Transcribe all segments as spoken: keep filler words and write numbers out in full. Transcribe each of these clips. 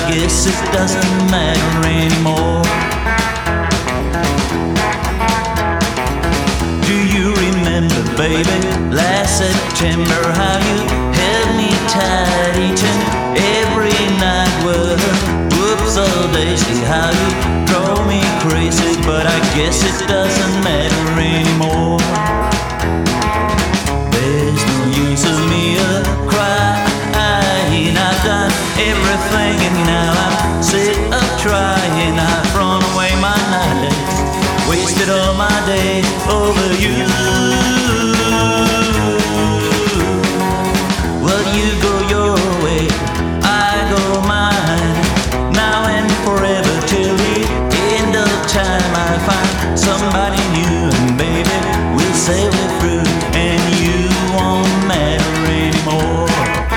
guess it doesn't matter anymore. Do you remember, baby, last September, how you held me tight each and every night? Well, whoops, all daisy, how you drove me crazy, but I guess it doesn't matter anymore. There's no use of me a crying. I've done everything and now I'm sick of trying. I've thrown away my nights, wasted all my days over you. Well, you go your way, I go mine, now and forever till the end of time. I find somebody new and baby, we'll sail it through, and you won't matter anymore.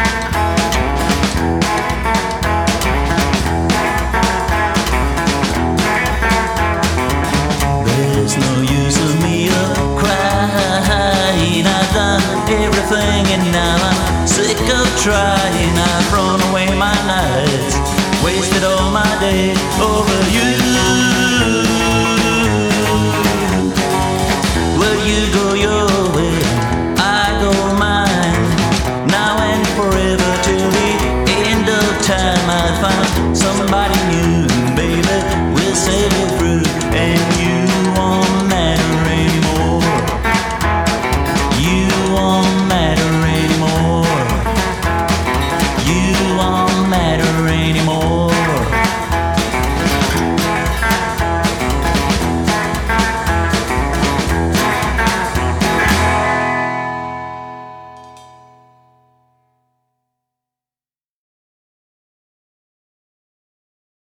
There's no use of me a crying. I've done everything and now I'm sick of trying. I've thrown away my nights, wasted all my days over you. Well, you go your way, I go mine, now and forever till the end of time. I find somebody